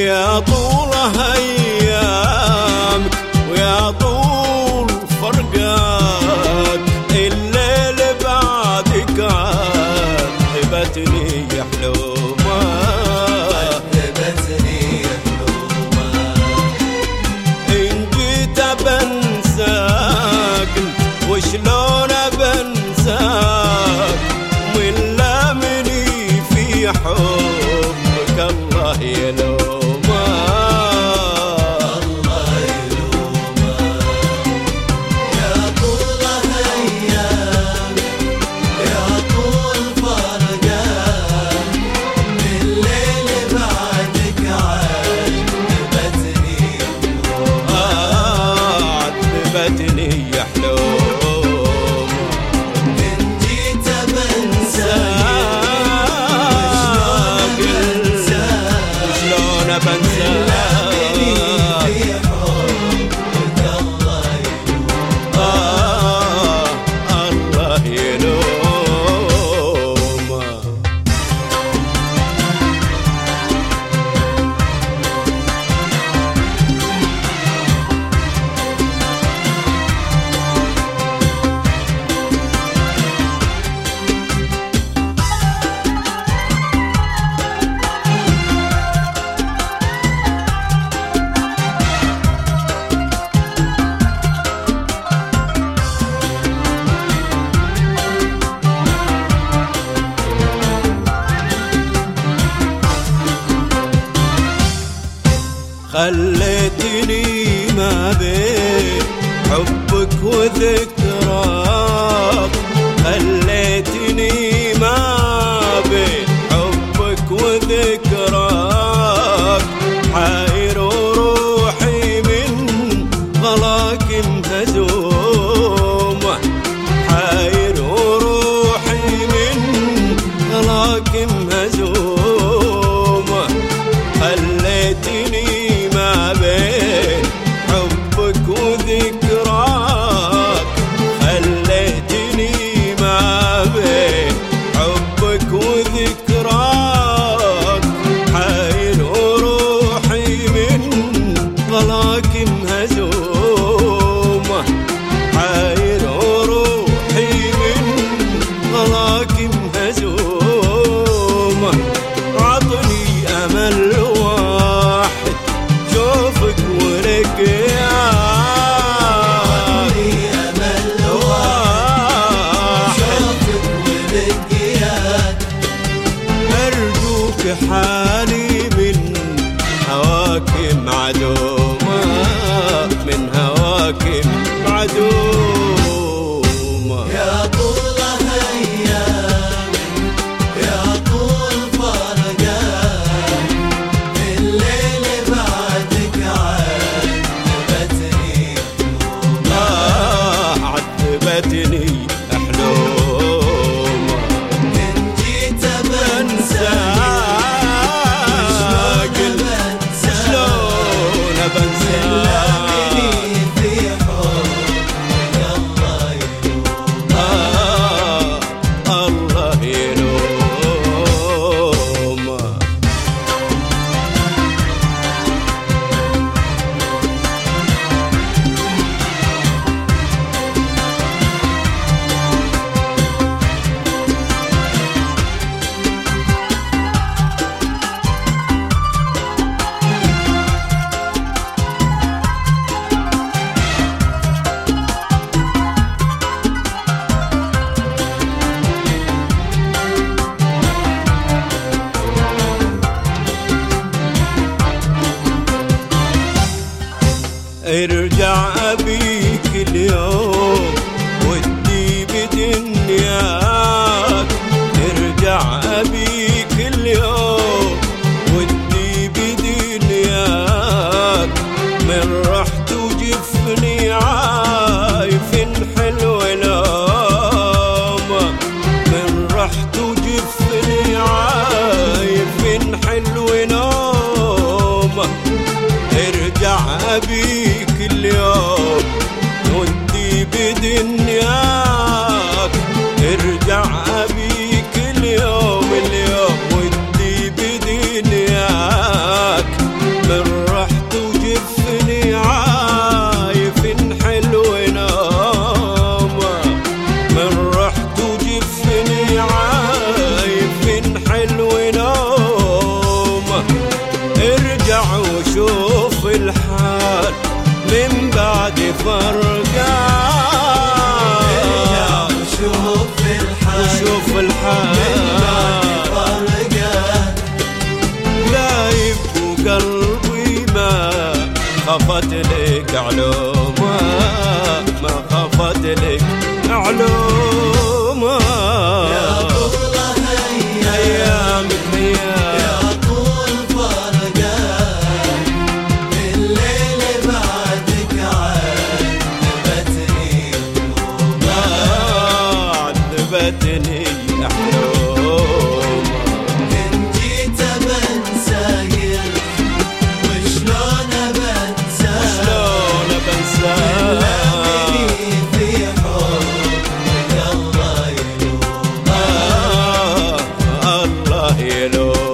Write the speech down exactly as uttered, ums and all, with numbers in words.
ويا طول ايامك ويا طول فرقك، الليل بعدك عذبتني يا حلومه، عذبتني يا حلومه. ان جيت بنساك وشلون بنساك، من لامني في حبك الله يلومه، الله يلومه. يا طول ايام يا طول فرقان، الليل بعدك عذبتني يا حلومه، عذبتني يا حلومه. إن جيت بنساك وشلون بنساك، آه الله يلومه. خليتني ما بين حبك وذكراك، خليتني ما بين حبك وذكراك، حاير وروحي من غلاك مهزومة، حاير وروحي من غلاك مهزومة. خليتني ما بين حبك وذكراك، خليتني ما بين حبك وذكراك، حاير وروحي من غلاك مهزومة، حاير وروحي من غلاك مهزومة. عطني أمل واحد شوفك ولقياك، أمل واحد شوفك ولقياك. أرجوك حالي من هواك معدومة، من هواك معدومة. يا طول ايام يا طول فرقان، الليل بعدك عذبتني يا حلومه، آه عذبتني حلومة. إن جيت بنساك شلون بنساك، في حبك الله يلومه، آه الله يلومه. ارجع ابيك اليوم ودي بدنياك، ارجع ابيك اليوم ودي بدنياك، من رحت وجفني عايف حلو لومه، من رحت وجفني عايف حلو نومه. ارجع ابيك اليوم ودي بدنياك، ارجع ابيك اليوم اليوم ودي بدنياك، فاتني حلومه إن جيت بنساك وشلون بنساك شلون بنساك في حبك الله يلومك آه الله يلومك